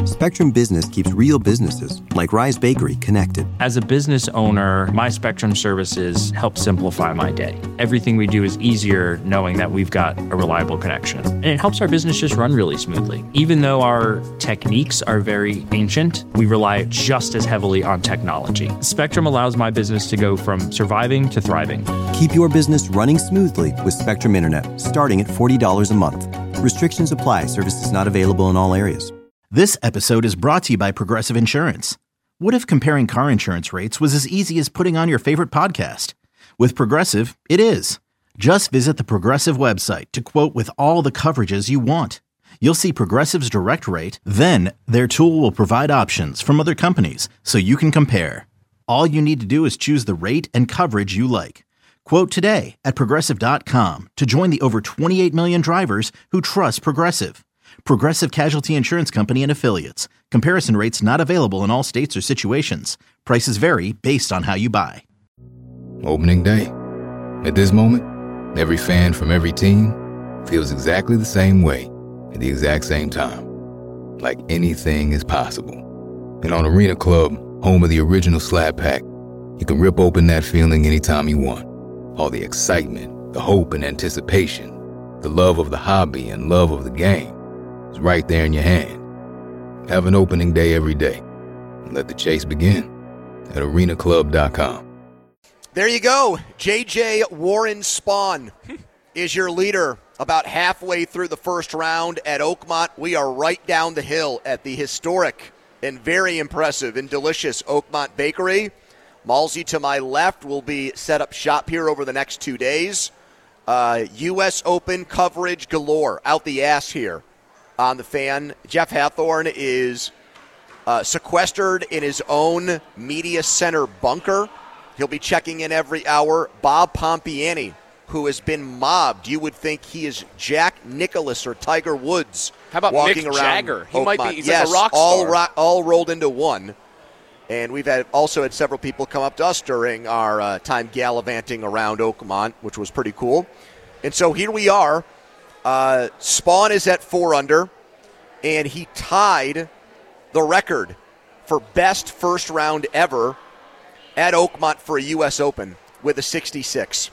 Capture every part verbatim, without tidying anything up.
Spectrum Business keeps real businesses, like Rise Bakery, connected. As a business owner, my Spectrum services help simplify my day. Everything we do is easier knowing that we've got a reliable connection. And it helps our business just run really smoothly. Even though our techniques are very ancient, we rely just as heavily on technology. Spectrum allows my business to go from surviving to thriving. Keep your business running smoothly with Spectrum Internet, starting at forty dollars a month. Restrictions apply. Services not available in all areas. This episode is brought to you by Progressive Insurance. What if comparing car insurance rates was as easy as putting on your favorite podcast? With Progressive, it is. Just visit the Progressive website to quote with all the coverages you want. You'll see Progressive's direct rate, then their tool will provide options from other companies so you can compare. All you need to do is choose the rate and coverage you like. Quote today at Progressive dot com to join the over twenty-eight million drivers who trust Progressive. Progressive Casualty Insurance Company and Affiliates. Comparison rates not available in all states or situations. Prices vary based on how you buy. Opening day. At this moment, every fan from every team feels exactly the same way at the exact same time. Like anything is possible. And on Arena Club, home of the original Slap Pack, you can rip open that feeling anytime you want. All the excitement, the hope and anticipation, the love of the hobby and love of the game. It's right there in your hand. Have an opening day every day. And let the chase begin at arena club dot com. There you go. J J Warren Spahn is your leader about halfway through the first round at Oakmont. We are right down the hill at the historic and very impressive and delicious Oakmont Bakery. Malsey to my left will be set up shop here over the next two days. Uh, U S Open coverage galore out the ass here on the Fan. Jeff Hathorn is uh, sequestered in his own media center bunker. He'll be checking in every hour. Bob Pompiani, who has been mobbed. You would think he is Jack Nicklaus or Tiger Woods. How about walking Mick around Jagger? He Oakmont. might be. He's yes, like a rock star. all ro- all rolled into one. And we've had also had several people come up to us during our uh, time gallivanting around Oakmont, which was pretty cool. And so here we are. Uh, Spahn is at four under, and he tied the record for best first round ever at Oakmont for a U S Open with a sixty-six.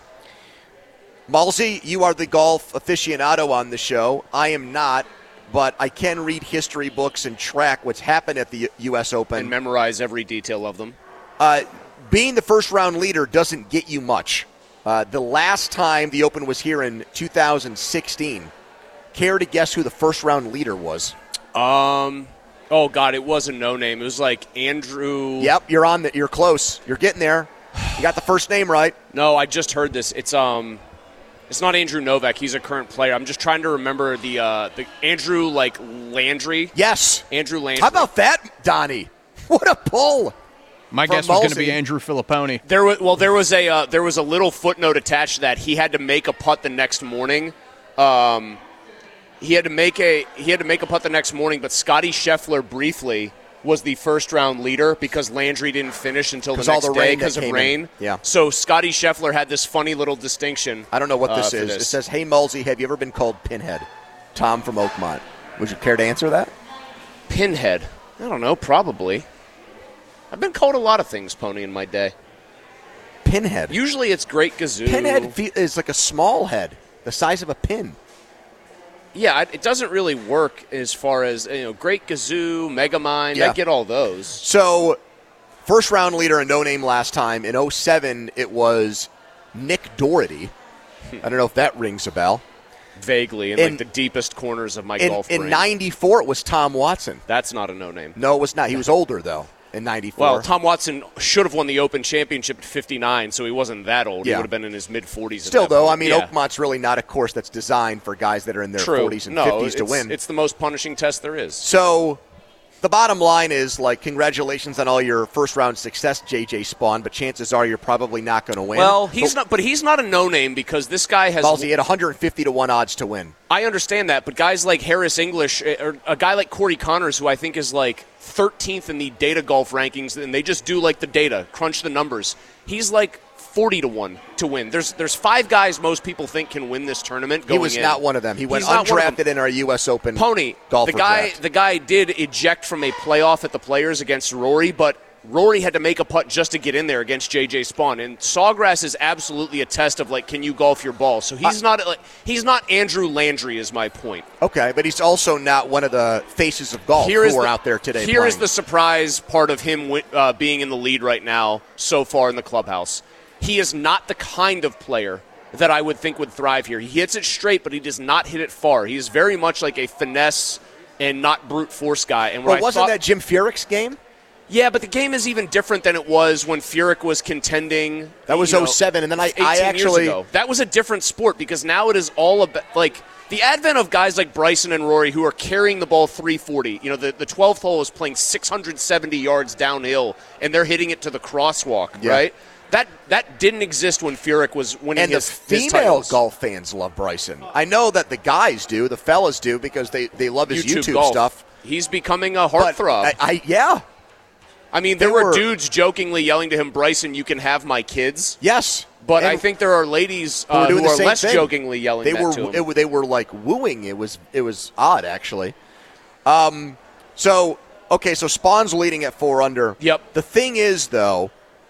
Malsey, you are the golf aficionado on the show. I am not, but I can read history books and track what's happened at the U S Open. And memorize every detail of them. Uh, being the first round leader doesn't get you much. Uh, the last time the Open was here in two thousand sixteen, care to guess who the first round leader was? Um, oh God, it was a no name. It was like Andrew. Yep, you're on the, you're close. You're getting there. You got the first name right. No, I just heard this. It's um, it's not Andrew Novak. He's a current player. I'm just trying to remember the uh, the Andrew like Landry. Yes, Andrew Landry. How about that, Donnie? What a pull! My guess was going to be Andrew Filipponi. There was well, there was a uh, there was a little footnote attached to that he had to make a putt the next morning. Um, he had to make a he had to make a putt the next morning, but Scotty Scheffler briefly was the first round leader because Landry didn't finish until the next all the day because of rain. In. Yeah. So Scotty Scheffler had this funny little distinction. I don't know what this uh, is. This. It says, "Hey Malsey, have you ever been called Pinhead?" Tom from Oakmont. Would you care to answer that? Pinhead. I don't know. Probably. I've been called a lot of things, Pony, in my day. Pinhead. Usually it's Great Gazoo. Pinhead is like a small head, the size of a pin. Yeah, it doesn't really work as far as, you know, Great Gazoo, Megamind. Yeah. I get all those. So, first round leader and no name last time. In oh seven, it was Nick Doherty. I don't know if that rings a bell. Vaguely, in, in like the deepest corners of my in, golf brain. In ninety-four, it was Tom Watson. That's not a no name. No, it was not. He was older, though. In ninety-four. Well, Tom Watson should have won the Open Championship at fifty-nine, so he wasn't that old. Yeah. He would have been in his mid-forties. Still, at that though, point. I mean, yeah. Oakmont's really not a course that's designed for guys that are in their True. forties and no, fifties to win. It's the most punishing test there is. So, the bottom line is, like, congratulations on all your first-round success, J J Spahn, but chances are you're probably not going to win. Well, he's but, not, but he's not a no-name because this guy has. Balsy at one hundred fifty to one odds to win. I understand that, but guys like Harris English, or a guy like Corey Connors, who I think is like thirteenth in the data golf rankings, and they just do like the data, crunch the numbers. He's like forty to one to win. There's there's five guys most people think can win this tournament going He was in. not one of them. He went He's undrafted in our U S Open Pony, golfer the guy, draft. The guy did eject from a playoff at the Players against Rory, but Rory had to make a putt just to get in there against J J Spaun, and Sawgrass is absolutely a test of like, can you golf your ball? So he's uh, not like he's not Andrew Landry, is my point. Okay, but he's also not one of the faces of golf here who are the, out there today. Here playing. is the surprise part of him uh, being in the lead right now so far in the clubhouse. He is not the kind of player that I would think would thrive here. He hits it straight, but he does not hit it far. He is very much like a finesse and not brute force guy. And well, wasn't thought, that Jim Furyk's game? Yeah, but the game is even different than it was when Furyk was contending. That was you know, oh seven, and then I, I actually years ago. That was a different sport because now it is all about like the advent of guys like Bryson and Rory who are carrying the ball three forty. You know, the, the twelfth hole is playing six hundred seventy yards downhill, and they're hitting it to the crosswalk, yeah. right? That that didn't exist when Furyk was winning and his, the female his titles. golf fans love Bryson. I know that the guys do, the fellas do, because they, they love his YouTube, YouTube stuff. He's becoming a heartthrob. I, I, yeah. I mean, there they were, were dudes jokingly yelling to him, Bryson, you can have my kids. Yes. But and I think there are ladies uh, who are less thing. jokingly yelling they that were, to him. It, they were like wooing. It was it was odd, actually. Um. So, okay, so Spawn's leading at four under. Yep. The thing is, though,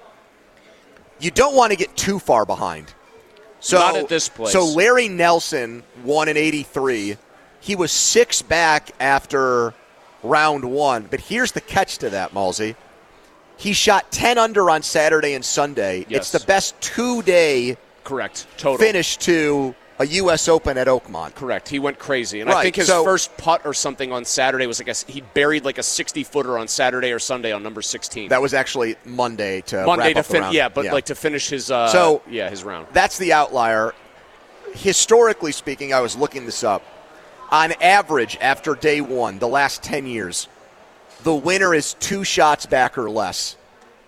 you don't want to get too far behind. So, Not at this place. So Larry Nelson won in eighty-three. He was six back after round one. But here's the catch to that, Malsey. He shot ten under on Saturday and Sunday. Yes. It's the best two-day Correct. Total. finish to a U S Open at Oakmont. Correct. He went crazy. And right. I think his so, first putt or something on Saturday was like a, he buried like a sixty-footer on Saturday or Sunday on number sixteen. That was actually Monday to Monday wrap to up the fin- round. Yeah, but yeah. like to finish his uh, so, yeah, his round. That's the outlier. Historically speaking, I was looking this up. On average, after day one, the last ten years, the winner is two shots back or less.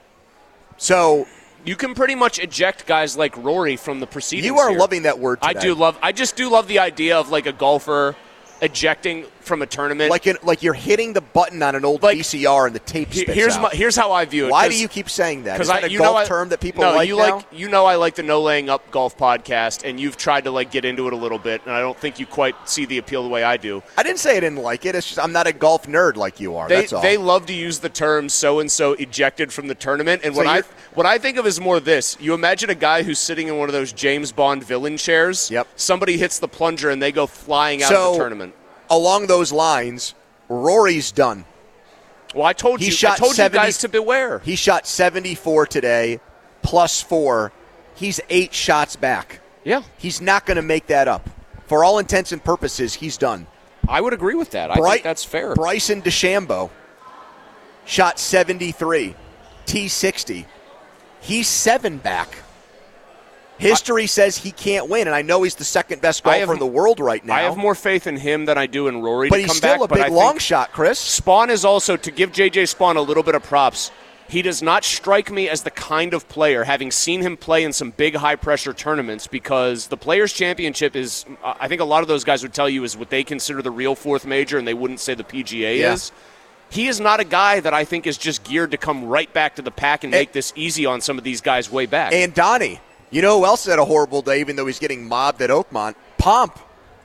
So you can pretty much eject guys like Rory from the proceedings. You are here. loving that word today. I do love. I just do love the idea of like a golfer ejecting from a tournament. Like in, like you're hitting the button on an old like, V C R and the tape spits here's out. My, here's how I view it. Why do you keep saying that? Is that I, a you golf know I, term that people no, like you now? like you know I like the No Laying Up Golf podcast, and you've tried to like get into it a little bit, and I don't think you quite see the appeal the way I do. I didn't say I didn't like it. It's just I'm not a golf nerd like you are. They, that's all. They love to use the term so and so ejected from the tournament, and so what I what I think of is more this. You imagine a guy who's sitting in one of those James Bond villain chairs. Yep. Somebody hits the plunger and they go flying out so, of the tournament. Along those lines, Rory's done. Well, I told he you. Shot I told seventy, you guys to beware. He shot seventy-four today, plus four. He's eight shots back. Yeah. He's not going to make that up. For all intents and purposes, he's done. I would agree with that. I Bry- think that's fair. Bryson DeChambeau shot seventy-three, T sixty. He's seven back. History I, says he can't win, and I know he's the second best golfer have, in the world right now. I have more faith in him than I do in Rory but to he's come still back. a big but long shot, Chris. Spawn is also, to give J J Spaun a little bit of props, he does not strike me as the kind of player, having seen him play in some big high-pressure tournaments, because the Players' Championship is, I think a lot of those guys would tell you, is what they consider the real fourth major, and they wouldn't say the P G A yeah. is. He is not a guy that I think is just geared to come right back to the pack and, and make this easy on some of these guys way back. And Donnie, you know who else had a horrible day, even though he's getting mobbed at Oakmont? Pomp.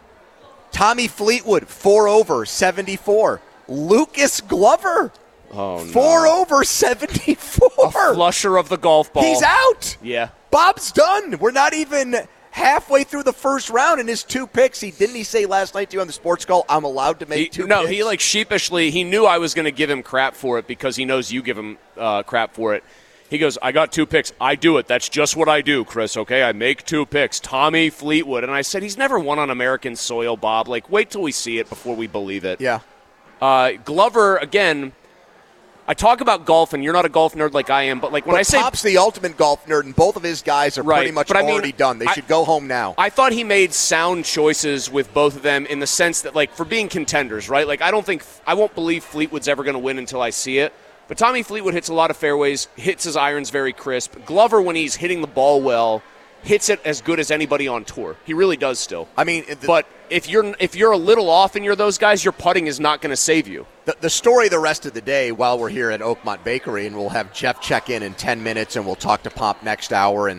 Tommy Fleetwood, four over, seventy-four. Lucas Glover, oh, no. four over, seventy-four. A flusher of the golf ball. He's out. Yeah. Bob's done. We're not even halfway through the first round in his two picks. He didn't he say last night to you on the sports call, I'm allowed to make he, two no, picks? No, he like sheepishly, he knew I was going to give him crap for it because he knows you give him uh, crap for it. He goes, I got two picks. I do it. That's just what I do, Chris, okay? I make two picks. Tommy Fleetwood. And I said, he's never won on American soil, Bob. Like, wait till we see it before we believe it. Yeah. Uh, Glover, again, I talk about golf, and you're not a golf nerd like I am, but like when but I say Pop's the ultimate golf nerd, and both of his guys are right, pretty much but I mean, already done. They I, should go home now. I thought he made sound choices with both of them in the sense that, like, for being contenders, right? Like, I don't think I won't believe Fleetwood's ever going to win until I see it. But Tommy Fleetwood hits a lot of fairways, hits his irons very crisp. Glover, when he's hitting the ball well, hits it as good as anybody on tour. He really does still. I mean, the, but if you're if you're a little off and you're those guys, your putting is not going to save you. The, the story the rest of the day while we're here at Oakmont Bakery, and we'll have Jeff check in in ten minutes, and we'll talk to Pomp next hour and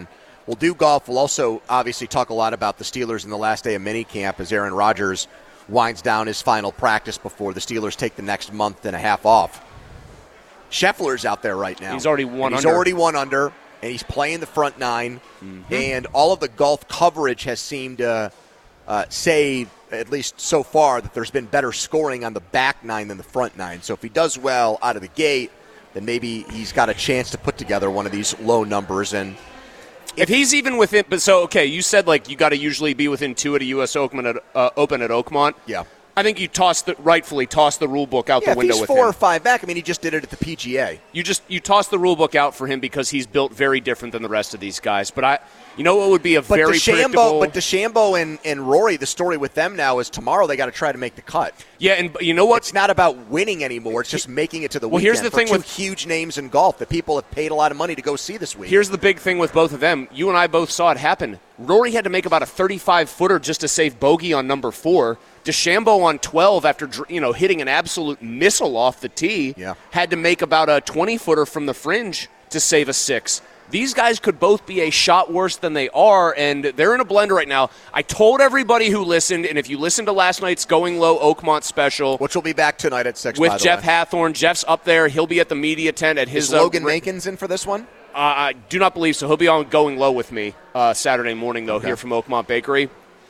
we'll do golf. We'll also obviously talk a lot about the Steelers in the last day of minicamp as Aaron Rodgers winds down his final practice before the Steelers take the next month and a half off. Scheffler's out there right now. He's already one and under. He's already one under, and he's playing the front nine. Mm-hmm. And all of the golf coverage has seemed to uh, say, at least so far, that there's been better scoring on the back nine than the front nine. So if he does well out of the gate, then maybe he's got a chance to put together one of these low numbers. And if he's even within, but so okay, you said like you got to usually be within two at a U S Open at uh, Open at Oakmont. Yeah, I think you toss the rightfully toss the rule book out yeah, the window if he's with four him. or five back. I mean, he just did it at the P G A. You just you toss the rule book out for him because he's built very different than the rest of these guys. But I, you know, what would be a but very DeChambeau, predictable. But DeChambeau and, and Rory, the story with them now is tomorrow they got to try to make the cut. Yeah, and you know what? It's not about winning anymore. It's just making it to the well, weekend. Here's the for thing two with huge names in golf that people have paid a lot of money to go see this week. Here's the big thing with both of them. You and I both saw it happen. Rory had to make about a thirty-five footer just to save bogey on number four. DeChambeau on twelve, after you know hitting an absolute missile off the tee, yeah. had to make about a twenty footer from the fringe to save a six. These guys could both be a shot worse than they are, and they're in a blender right now. I told everybody who listened, and if you listened to last night's Going Low Oakmont special, which will be back tonight at six, with by the Jeff way. Hathorn, Jeff's up there. He'll be at the media tent at his. Is Logan uh, Mankins in for this one? Uh, I do not believe so. He'll be on Going Low with me uh, Saturday morning, though, okay. here from Oakmont Bakery.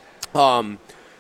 Um,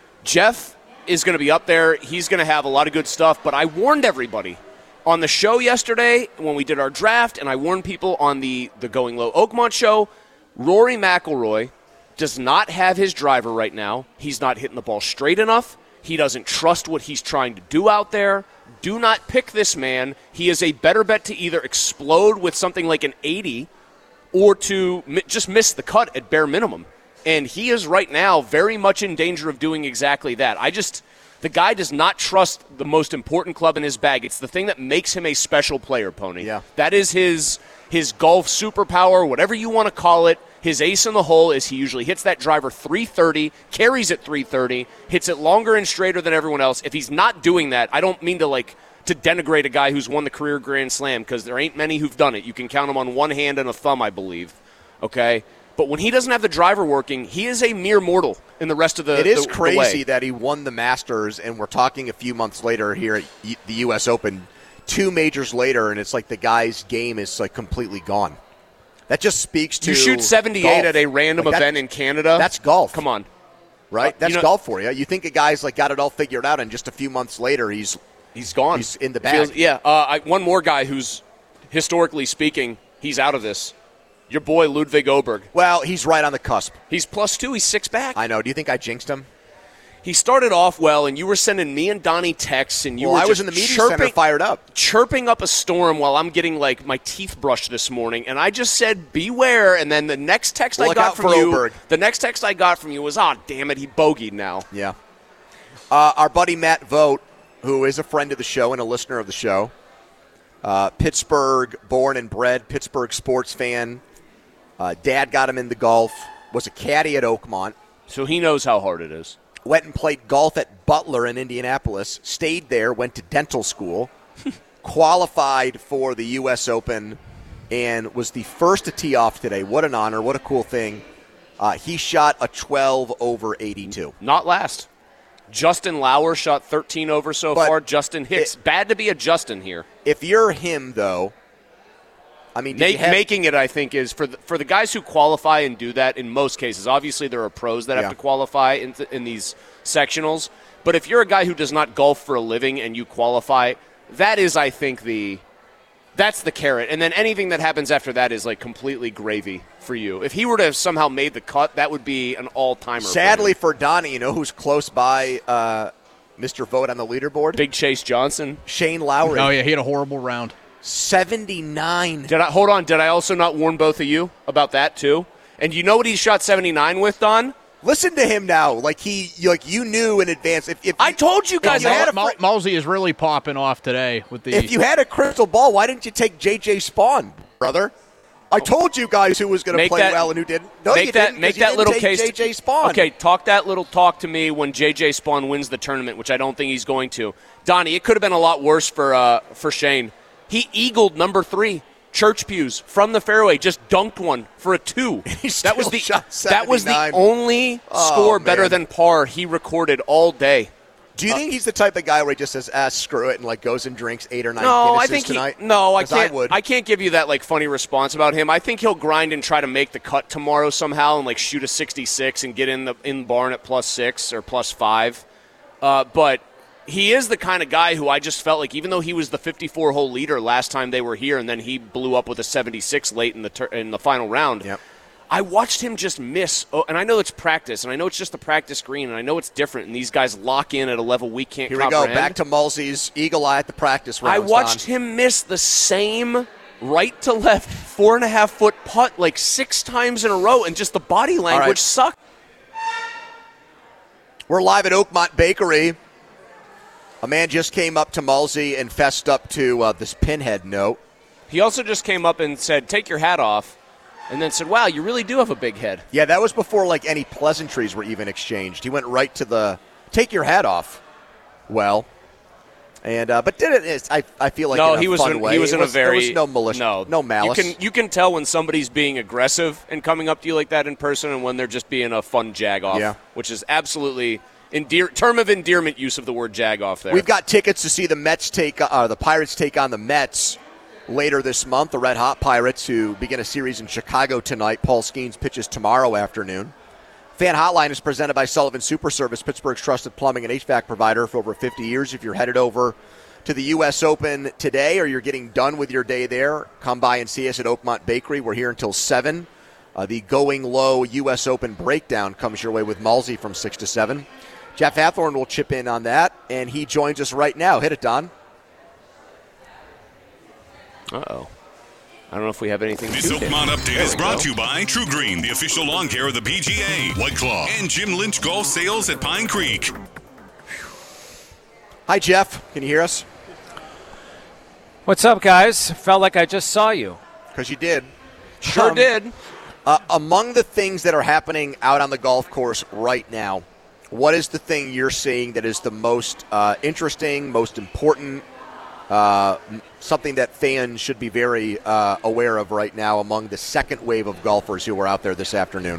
Jeff is going to be up there. He's going to have a lot of good stuff, but I warned everybody on the show yesterday when we did our draft, and I warned people on the, the Going Low Oakmont show, Rory McIlroy does not have his driver right now. He's not hitting the ball straight enough. He doesn't trust what he's trying to do out there. Do not pick this man. He is a better bet to either explode with something like an eighty or to mi- just miss the cut at bare minimum. And he is right now very much in danger of doing exactly that. I just, the guy does not trust the most important club in his bag. It's the thing that makes him a special player, Pony. Yeah. That is his his golf superpower, whatever you want to call it. His ace in the hole is he usually hits that driver three thirty, carries it three thirty, hits it longer and straighter than everyone else. If he's not doing that, I don't mean to like to denigrate a guy who's won the career Grand Slam, because there ain't many who've done it. You can count them on one hand and a thumb, I believe. Okay? But when he doesn't have the driver working, he is a mere mortal in the rest of the It is the, crazy the way. that he won the Masters, and we're talking a few months later here at the U S Open, two majors later, and it's like the guy's game is like completely gone. That just speaks to you shoot seventy-eight golf. at a random like event that, in Canada. That's golf. Come on. Right? Uh, That's you know, golf for you. You think a guy's like got it all figured out, and just a few months later, he's he's gone. He's in the bag. Feels, yeah. Uh, I, one more guy who's, historically speaking, he's out of this. Your boy Ludwig Oberg. Well, he's right on the cusp. He's plus two. He's six back. I know. Do you think I jinxed him? He started off well, and you were sending me and Donnie texts, and you well, were I just was in the media chirping, center fired up. chirping up a storm while I'm getting like my teeth brushed this morning, and I just said, beware, and then the next text well, I got from you, Oberg. the next text I got from you was, ah, oh, damn it, he bogeyed now. Yeah. Uh, our buddy Matt Vogt, who is a friend of the show and a listener of the show, uh, Pittsburgh born and bred, Pittsburgh sports fan. Uh, dad got him into golf, was a caddy at Oakmont. So he knows how hard it is. Went and played golf at Butler in Indianapolis, stayed there, went to dental school, qualified for the U S Open, and was the first to tee off today. What an honor. What a cool thing. Uh, he shot a twelve over eighty-two. Not last. Justin Lauer shot thirteen over so but far. Justin Hicks. It, Bad to be a Justin here. If you're him, though, I mean, Make, have, making it, I think, is for the, for the guys who qualify and do that in most cases. Obviously, there are pros that yeah. have to qualify in, th- in these sectionals. But if you're a guy who does not golf for a living and you qualify, that is, I think, the that's the carrot. And then anything that happens after that is like completely gravy for you. If he were to have somehow made the cut, that would be an all-timer. Sadly for, for Donnie, you know who's close by uh, Mister Vogt on the leaderboard? Big Chase Johnson. Shane Lowry. Oh, yeah, he had a horrible round. seventy-nine. Did I hold on? Did I also not warn both of you about that too? And you know what he shot seventy-nine with, Don? Listen to him now. Like he, like you knew in advance. If, if I told you guys, you had a Mal- fr- Malsey is really popping off today with the. If you had a crystal ball, why didn't you take J J Spawn, brother? I told you guys who was going to play that, well and who didn't. No, make you that, didn't. Make You that didn't little take case. J J Spawn. Okay, talk that little talk to me when J J Spawn wins the tournament, which I don't think he's going to. Donnie, it could have been a lot worse for uh, for Shane. He eagled number three church pews from the fairway, just dunked one for a two. That was the that was the only oh, score better man. than par he recorded all day. Do you uh, think he's the type of guy where he just says, ah, screw it, and like goes and drinks eight or nine no, Guinnesses I think tonight? He, no, I can't. I would. I can't give you that like funny response about him. I think he'll grind and try to make the cut tomorrow somehow and like shoot a sixty-six and get in the in barn at plus six or plus five. Uh, but he is the kind of guy who I just felt like, even though he was the fifty-four hole leader last time they were here, and then he blew up with a seventy-six late in the ter- in the final round. Yep. I watched him just miss, oh, and I know it's practice, and I know it's just the practice green, and I know it's different, and these guys lock in at a level we can't Here comprehend. we go, back to Mulsey's eagle eye at the practice round. I watched Don. him miss the same right to left four and a half foot putt like six times in a row, and just the body language right. sucked. We're live at Oakmont Bakery. A man just came up to Mulsey and fessed up to uh, this pinhead note. He also just came up and said, take your hat off, and then said, wow, you really do have a big head. Yeah, that was before like any pleasantries were even exchanged. He went right to the take your hat off. Well, and uh, but did it? I I feel like no, in a he was fun in, way. he was it in was, a very there was no malicious, no no malice. You can you can tell when somebody's being aggressive and coming up to you like that in person, and when they're just being a fun jag off, yeah. which is absolutely endear term of endearment use of the word jag off there. We've got tickets to see the Mets take uh, the Pirates take on the Mets later this month. The Red Hot Pirates, who begin a series in Chicago tonight. Paul Skeens pitches tomorrow afternoon. Fan Hotline is presented by Sullivan Super Service, Pittsburgh's trusted plumbing and H V A C provider for over fifty years. If you're headed over to the U S Open today or you're getting done with your day there, come by and see us at Oakmont Bakery. We're here until seven. Uh, the Going Low U S Open breakdown comes your way with Mulsey from six to seven. Jeff Hathorn will chip in on that, and he joins us right now. Hit it, Don. Uh-oh. I don't know if we have anything This to Oakmont hit. update There is we brought go. to you by True Green, the official lawn care of the P G A, White Claw, and Jim Lynch Golf Sales at Pine Creek. Hi, Jeff. Can you hear us? What's up, guys? Felt like I just saw you. Because you did. Sure Um, did. Uh, among the things that are happening out on the golf course right now, what is the thing you're seeing that is the most uh, interesting, most important, uh, something that fans should be very uh, aware of right now among the second wave of golfers who were out there this afternoon?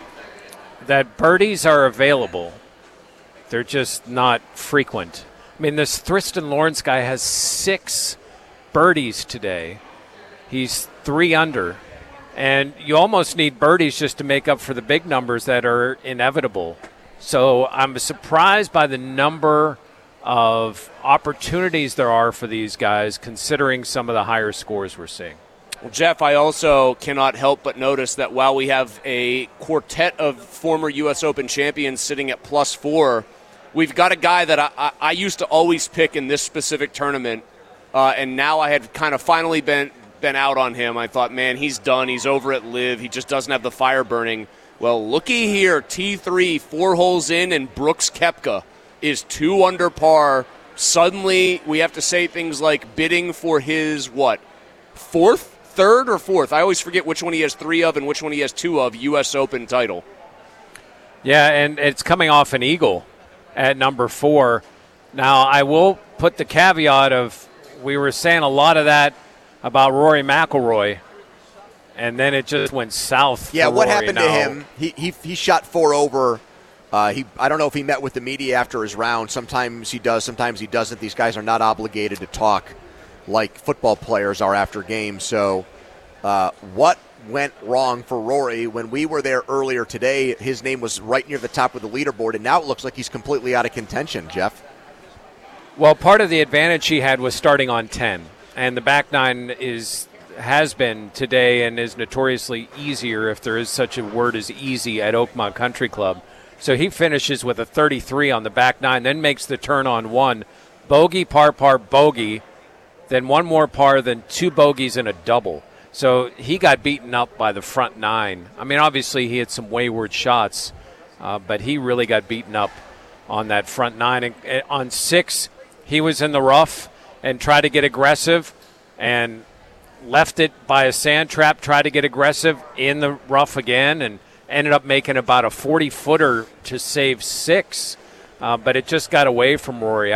That birdies are available. They're just not frequent. I mean, this Thriston Lawrence guy has six birdies today. He's three under. And you almost need birdies just to make up for the big numbers that are inevitable. So I'm surprised by the number of opportunities there are for these guys, considering some of the higher scores we're seeing. Well, Jeff, I also cannot help but notice that while we have a quartet of former U S Open champions sitting at plus four, we've got a guy that I, I, I used to always pick in this specific tournament, uh, and now I had kind of finally been been out on him. I thought, man, he's done. He's over at Live. He just doesn't have the fire burning. Well, looky here, T three, four holes in, and Brooks Koepka is two under par. Suddenly, we have to say things like bidding for his, what, fourth, third, or fourth? I always forget which one he has three of and which one he has two of, U S Open title. Yeah, and it's coming off an eagle at number four. Now, I will put the caveat of we were saying a lot of that about Rory McIlroy, and then it just went south. Yeah, for what Rory. happened now, to him? He, he he shot four over. Uh, he I don't know if he met with the media after his round. Sometimes he does, sometimes he doesn't. These guys are not obligated to talk like football players are after games. So uh, what went wrong for Rory? When we were there earlier today, his name was right near the top of the leaderboard, and now it looks like he's completely out of contention, Jeff. Well, part of the advantage he had was starting on ten, and the back nine is has been today and is notoriously easier, if there is such a word as easy, at Oakmont Country Club. So he finishes with a thirty-three on the back nine, then makes the turn on one. Bogey, par, par, bogey, then one more par, then two bogeys and a double. So he got beaten up by the front nine. I mean, obviously he had some wayward shots, uh, but he really got beaten up on that front nine. And, and on six, he was in the rough and tried to get aggressive and left it by a sand trap, tried to get aggressive in the rough again, and ended up making about a forty-footer to save six. Uh, but it just got away from Rory. I,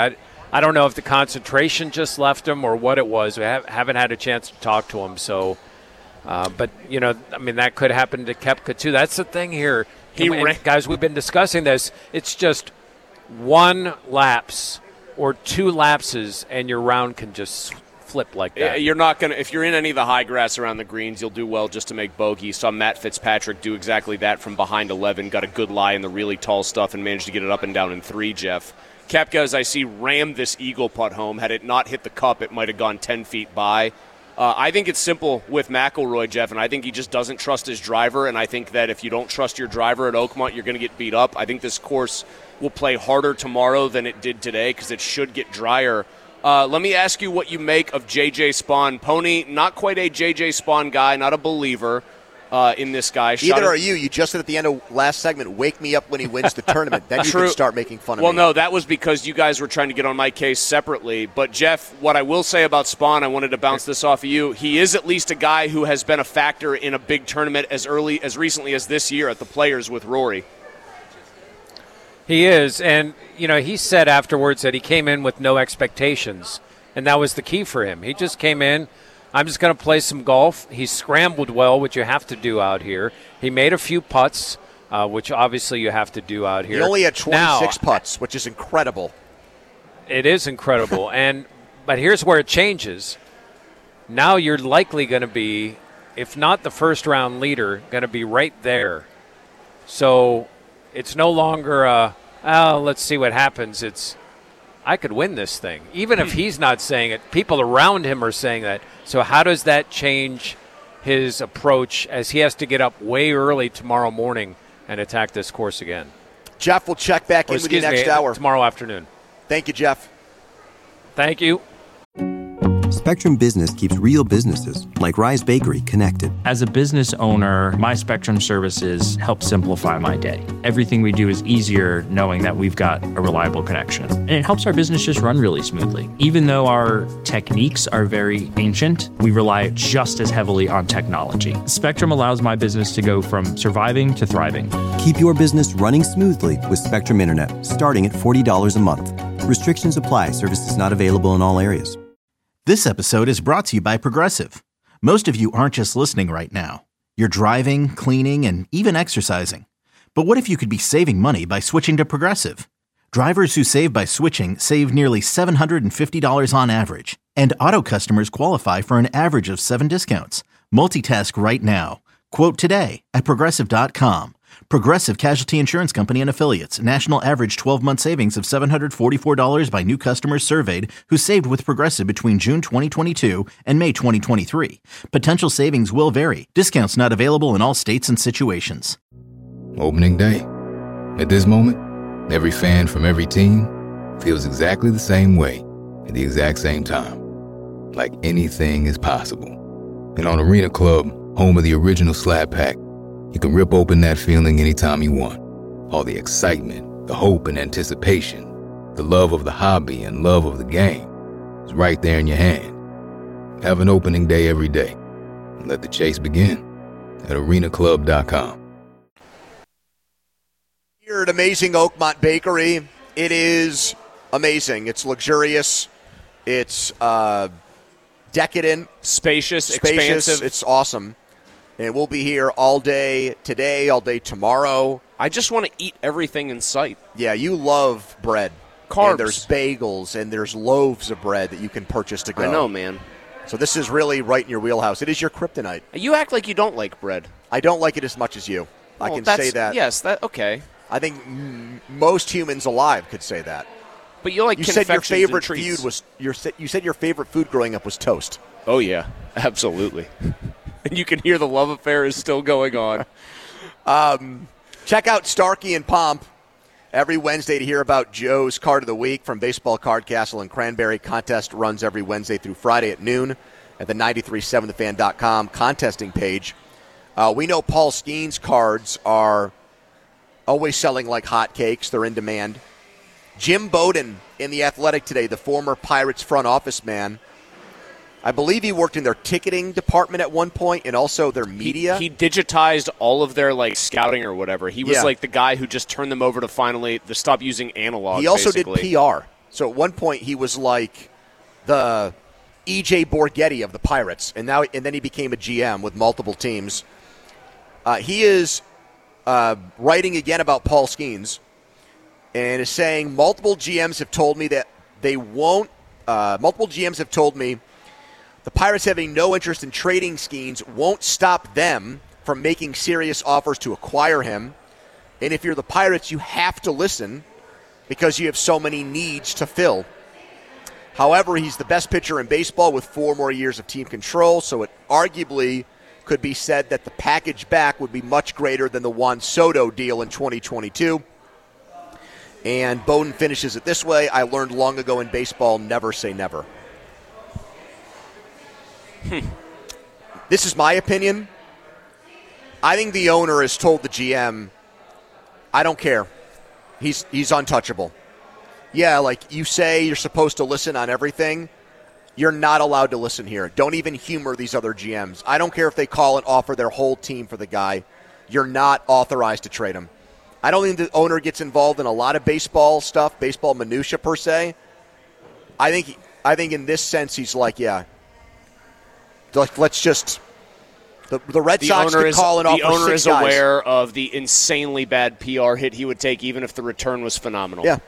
I don't know if the concentration just left him or what it was. We have, haven't had a chance to talk to him. So, uh, but, you know, I mean, that could happen to Koepka, too. That's the thing here. He and, and guys, we've been discussing this. It's just one lapse or two lapses, and your round can just flip like that. You're not going to – if you're in any of the high grass around the greens, you'll do well just to make bogey. You saw Matt Fitzpatrick do exactly that from behind eleven, got a good lie in the really tall stuff and managed to get it up and down in three, Jeff. Koepka, as I see, rammed this eagle putt home. Had it not hit the cup, it might have gone ten feet by. Uh, I think it's simple with McIlroy, Jeff, and I think he just doesn't trust his driver, and I think that if you don't trust your driver at Oakmont, you're going to get beat up. I think this course will play harder tomorrow than it did today because it should get drier. Uh, let me ask you what you make of J J Spaun. Pony, not quite a J J Spaun guy, not a believer uh, in this guy. Neither Shot are you. You just said at the end of last segment, wake me up when he wins the tournament. Then you True. can start making fun of well, me. Well, no, that was because you guys were trying to get on my case separately. But, Jeff, what I will say about Spaun, I wanted to bounce this off of you. He is at least a guy who has been a factor in a big tournament as early, as recently as this year at the Players with Rory. He is, and, you know, he said afterwards that he came in with no expectations, and that was the key for him. He just came in, I'm just going to play some golf. He scrambled well, which you have to do out here. He made a few putts, uh, which obviously you have to do out here. He only had twenty-six now, putts, which is incredible. It is incredible, and but here's where it changes. Now you're likely going to be, if not the first-round leader, going to be right there. So it's no longer a, oh, let's see what happens. It's, I could win this thing. Even if he's not saying it, people around him are saying that. So how does that change his approach as he has to get up way early tomorrow morning and attack this course again? Jeff will check back or, in with you next me, hour. Tomorrow afternoon. Thank you, Jeff. Thank you. Spectrum Business keeps real businesses, like Rise Bakery, connected. As a business owner, my Spectrum services help simplify my day. Everything we do is easier knowing that we've got a reliable connection. And it helps our business just run really smoothly. Even though our techniques are very ancient, we rely just as heavily on technology. Spectrum allows my business to go from surviving to thriving. Keep your business running smoothly with Spectrum Internet, starting at forty dollars a month. Restrictions apply. Services not available in all areas. This episode is brought to you by Progressive. Most of you aren't just listening right now. You're driving, cleaning, and even exercising. But what if you could be saving money by switching to Progressive? Drivers who save by switching save nearly seven hundred fifty dollars on average. And auto customers qualify for an average of seven discounts. Multitask right now. Quote today at Progressive dot com. Progressive Casualty Insurance Company and Affiliates. National average twelve-month savings of seven hundred forty-four dollars by new customers surveyed who saved with Progressive between June twenty twenty-two and May twenty twenty-three. Potential savings will vary. Discounts not available in all states and situations. Opening day. At this moment, every fan from every team feels exactly the same way at the exact same time. Like anything is possible. And on Arena Club, home of the original Slab Pack, you can rip open that feeling anytime you want. All the excitement, the hope and anticipation, the love of the hobby and love of the game is right there in your hand. Have an opening day every day. And let the chase begin at arena club dot com. Here at Amazing Oakmont Bakery, it is amazing. It's luxurious. It's uh, decadent. Spacious, spacious. expansive. It's awesome. And we'll be here all day today, all day tomorrow. I just want to eat everything in sight. Yeah, you love bread. Carbs. And there's bagels and there's loaves of bread that you can purchase to go. I know, man. So this is really right in your wheelhouse. It is your kryptonite. You act like you don't like bread. I don't like it as much as you. I Well, can that's- say that. Yes, that okay. I think m- most humans alive could say that. But you like You said your confections and favorite treats. food was your. You said your favorite food growing up was toast. Oh yeah, absolutely. And you can hear the love affair is still going on. um, check out Starkey and Pomp every Wednesday to hear about Joe's Card of the Week from Baseball Card Castle and Cranberry. Contest runs every Wednesday through Friday at noon at the nine three seven the fan dot com contesting page. Uh, we know Paul Skeen's cards are always selling like hotcakes. They're in demand. Jim Bowden in The Athletic today, the former Pirates front office man. I believe he worked in their ticketing department at one point and also their media. He, he digitized all of their like scouting or whatever. He was Yeah. like the guy who just turned them over to finally to stop using analog. He also basically. did P R. So at one point he was like the E J Borghetti of the Pirates, and now and then he became a G M with multiple teams. Uh, he is uh, writing again about Paul Skeens and is saying multiple G Ms have told me that they won't. Uh, multiple G Ms have told me the Pirates having no interest in trading Skeens won't stop them from making serious offers to acquire him. And if you're the Pirates, you have to listen because you have so many needs to fill. However, he's the best pitcher in baseball with four more years of team control, so it arguably could be said that the package back would be much greater than the Juan Soto deal in twenty twenty-two. And Bowden finishes it this way: I learned long ago in baseball, never say never. Hmm. This is my opinion. I think the owner has told the G M, I don't care. He's he's untouchable. Yeah, like you say you're supposed to listen on everything. You're not allowed to listen here. Don't even humor these other G Ms. I don't care if they call and offer their whole team for the guy. You're not authorized to trade him. I don't think the owner gets involved in a lot of baseball stuff, baseball minutia per se. I think I think in this sense he's like, yeah, like let's just the the Red the Sox could is, call and offer The owner six is guys. aware of the insanely bad P R hit he would take even if the return was phenomenal. Yeah.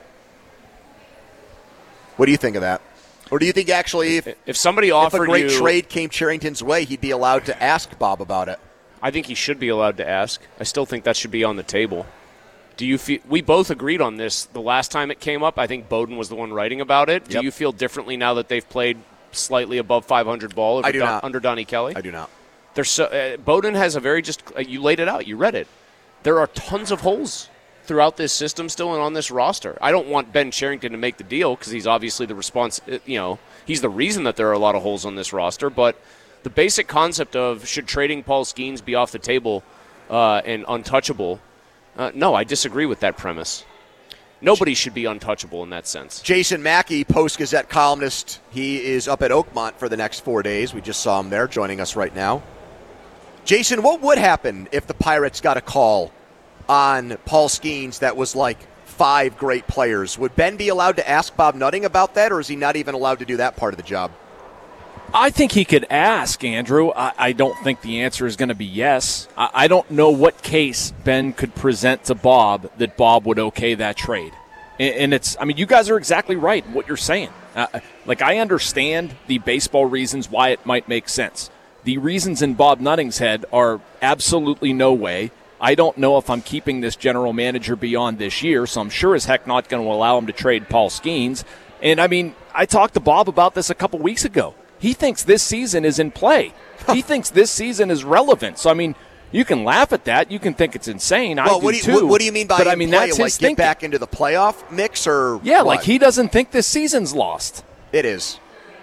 What do you think of that? Or do you think actually if, if somebody offered if a great you, trade came Cherington's way, he'd be allowed to ask Bob about it? I think he should be allowed to ask. I still think that should be on the table. Do you feel we both agreed on this the last time it came up? I think Bowden was the one writing about it. Do Yep. you feel differently now that they've played slightly above five hundred ball over I do Don, not. under Donnie Kelly? I do not. There's so, uh, Bowden has a very just uh, you laid it out. You read it. There are tons of holes throughout this system still and on this roster. I don't want Ben Cherington to make the deal because he's obviously the response. You know, he's the reason that there are a lot of holes on this roster. But the basic concept of should trading Paul Skeens be off the table uh, and untouchable? Uh, no, I disagree with that premise. Nobody should be untouchable in that sense. Jason Mackey, Post-Gazette columnist. He is up at Oakmont for the next four days. We just saw him there joining us right now. Jason, what would happen if the Pirates got a call on Paul Skeens that was like five great players? Would Ben be allowed to ask Bob Nutting about that, or is he not even allowed to do that part of the job? I think he could ask, Andrew. I, I don't think the answer is going to be yes. I, I don't know what case Ben could present to Bob that Bob would okay that trade. And, and it's, I mean, you guys are exactly right in what you're saying. Uh, like, I understand the baseball reasons why it might make sense. The reasons in Bob Nutting's head are absolutely no way. I don't know if I'm keeping this general manager beyond this year, so I'm sure as heck not going to allow him to trade Paul Skeens. And, I mean, I talked to Bob about this a couple weeks ago. He thinks this season is in play. He thinks this season is relevant. So, I mean, you can laugh at that. You can think it's insane. Well, I do, what do you, too. What, what do you mean by but, in I mean, play? that's Like his get thinking. back into the playoff mix, or Yeah, what? like he doesn't think this season's lost. It is.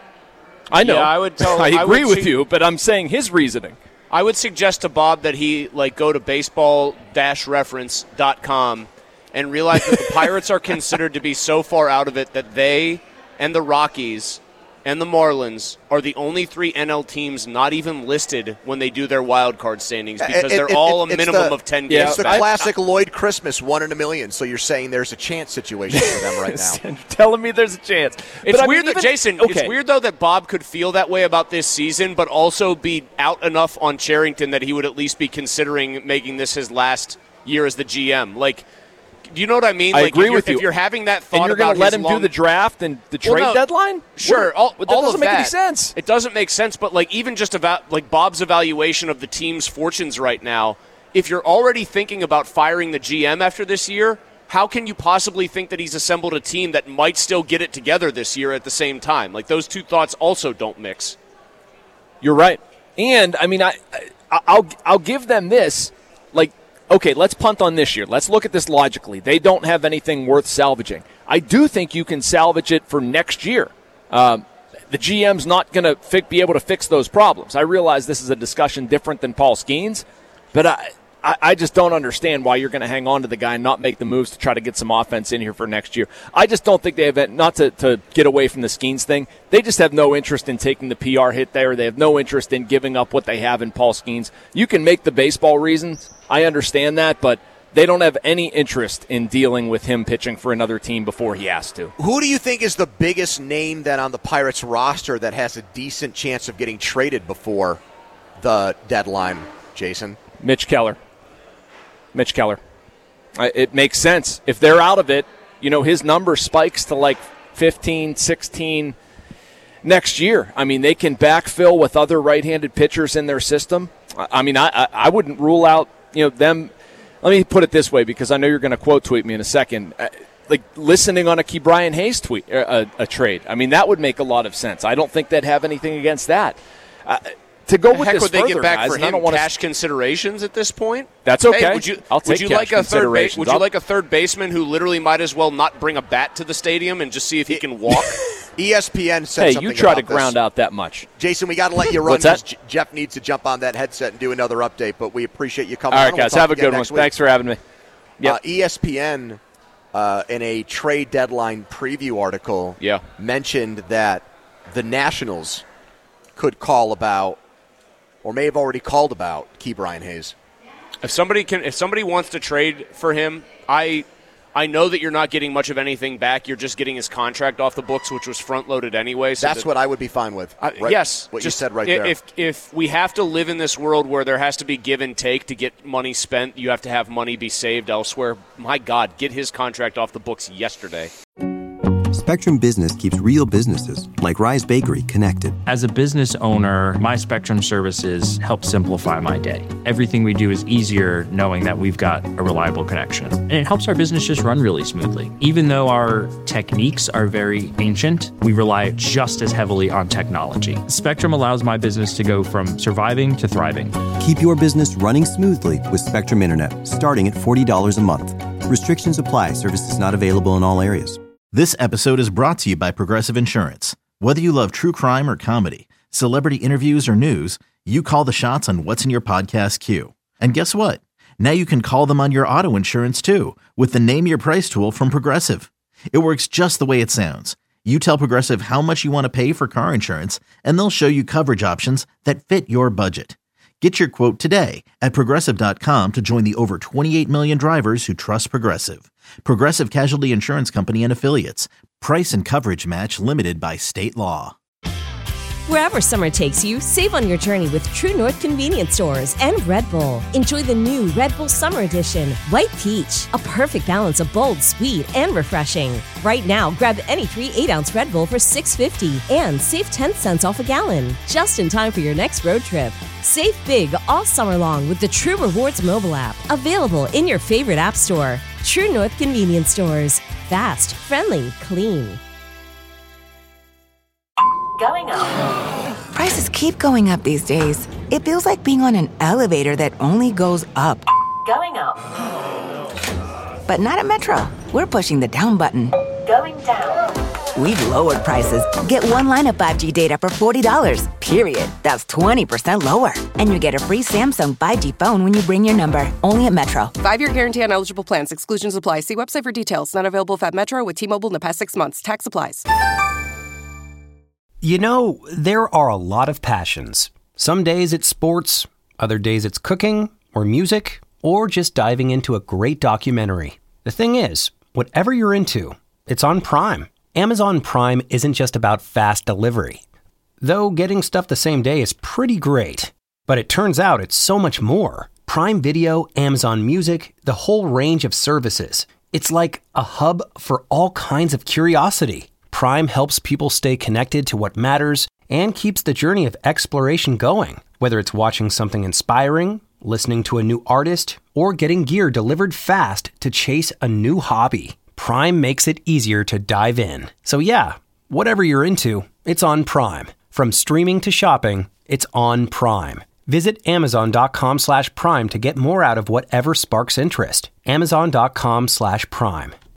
I know. Yeah, I would tell- I I agree would with see- you, but I'm saying his reasoning. I would suggest to Bob that he like go to baseball dash reference dot com and realize that the Pirates are considered to be so far out of it that they and the Rockies and the Marlins are the only three N L teams not even listed when they do their wild card standings because It- it- they're it- all it's a minimum the- of ten Yeah, games It's the back. classic Lloyd Christmas, one in a million. So you're saying there's a chance situation for them right now. You're telling me there's a chance. It's But, I weird mean, that even- Jason. okay. It's weird though that Bob could feel that way about this season, but also be out enough on Cherington that he would at least be considering making this his last year as the G M. Like, do you know what I mean? I like, agree if you're, with you. If you're having that thought And you're about to let his him long- do the draft and the Well, trade no, deadline? Sure, What- all, that all doesn't of make that. any sense. It doesn't make sense, but like even just about like Bob's evaluation of the team's fortunes right now, if you're already thinking about firing the G M after this year, how can you possibly think that he's assembled a team that might still get it together this year at the same time? Like those two thoughts also don't mix. You're right. And, I mean, I, I, I'll, I'll give them this. Like, okay, let's punt on this year. Let's look at this logically. They don't have anything worth salvaging. I do think you can salvage it for next year. Um, the G M's not going to fi- be able to fix those problems. I realize this is a discussion different than Paul Skeens, but I, I, I just don't understand why you're going to hang on to the guy and not make the moves to try to get some offense in here for next year. I just don't think they have, not to, to get away from the Skeens thing, they just have no interest in taking the P R hit there. They have no interest in giving up what they have in Paul Skeens. You can make the baseball reasons. I understand that, but they don't have any interest in dealing with him pitching for another team before he has to. Who do you think is the biggest name then on the Pirates roster that has a decent chance of getting traded before the deadline, Jason? Mitch Keller. Mitch Keller. It makes sense. If they're out of it, you know, his number spikes to like fifteen, sixteen next year. I mean, they can backfill with other right-handed pitchers in their system. I mean, I, I wouldn't rule out, you know, them. Let me put it this way, because I know you're going to quote tweet me in a second. Like listening on a Key Brian Hayes tweet, a, a trade. I mean, that would make a lot of sense. I don't think they'd have anything against that. Uh, to go with Heck, this would they further, get back guys, for and I him don't want cash to... considerations at this point? That's okay. Hey, would you, I'll take would you cash like a third considerations. ba- Would you I'll... like a third baseman who literally might as well not bring a bat to the stadium and just see if he can walk? E S P N said hey, something you try about to ground this. out that much. Jason, we got to let you run because J- Jeff needs to jump on that headset and do another update, but we appreciate you coming All on. right, guys, we'll have a good one. week. Thanks for having me. Yep. Uh, E S P N, uh, in a trade deadline preview article, yeah. mentioned that the Nationals could call about, or may have already called about, Key Brian Hayes. If somebody can, if somebody wants to trade for him, I, I know that you're not getting much of anything back. You're just getting his contract off the books, which was front loaded anyway. So That's that, what I would be fine with. I, right? Yes, what just, you said right if, there. If if we have to live in this world where there has to be give and take to get money spent, you have to have money be saved elsewhere. My God, get his contract off the books yesterday. Spectrum Business keeps real businesses, like Rise Bakery, connected. As a business owner, my Spectrum services help simplify my day. Everything we do is easier knowing that we've got a reliable connection. And it helps our business just run really smoothly. Even though our techniques are very ancient, we rely just as heavily on technology. Spectrum allows my business to go from surviving to thriving. Keep your business running smoothly with Spectrum Internet, starting at forty dollars a month. Restrictions apply. Services not available in all areas. This episode is brought to you by Progressive Insurance. Whether you love true crime or comedy, celebrity interviews or news, you call the shots on what's in your podcast queue. And guess what? Now you can call them on your auto insurance too with the Name Your Price tool from Progressive. It works just the way it sounds. You tell Progressive how much you want to pay for car insurance, and they'll show you coverage options that fit your budget. Get your quote today at Progressive dot com to join the over twenty-eight million drivers who trust Progressive. Progressive Casualty Insurance Company and Affiliates. Price and coverage match limited by state law. Wherever summer takes you, save on your journey with True North Convenience Stores and Red Bull. Enjoy the new Red Bull Summer Edition, White Peach, a perfect balance of bold, sweet, and refreshing. Right now, grab any three eight-ounce Red Bull for six fifty and save ten cents off a gallon, just in time for your next road trip. Save big all summer long with the True Rewards mobile app, available in your favorite app store. True North Convenience Stores. Fast, friendly, clean. Going up. Prices keep going up these days. It feels like being on an elevator that only goes up. Going up. But not at Metro. We're pushing the down button. Going down. We've lowered prices. Get one line of five G data for forty dollars, period. That's twenty percent lower. And you get a free Samsung five G phone when you bring your number. Only at Metro. Five-year guarantee on eligible plans. Exclusions apply. See website for details. Not available at Metro with T-Mobile in the past six months. Tax applies. You know, there are a lot of passions. Some days it's sports, other days it's cooking, or music, or just diving into a great documentary. The thing is, whatever you're into, it's on Prime. Amazon Prime isn't just about fast delivery. Though getting stuff the same day is pretty great. But it turns out it's so much more. Prime Video, Amazon Music, the whole range of services. It's like a hub for all kinds of curiosity. Prime helps people stay connected to what matters and keeps the journey of exploration going. Whether it's watching something inspiring, listening to a new artist, or getting gear delivered fast to chase a new hobby, Prime makes it easier to dive in. So yeah, whatever you're into, it's on Prime. From streaming to shopping, it's on Prime. Visit Amazon.com slash Prime to get more out of whatever sparks interest. Amazon.com slash Prime.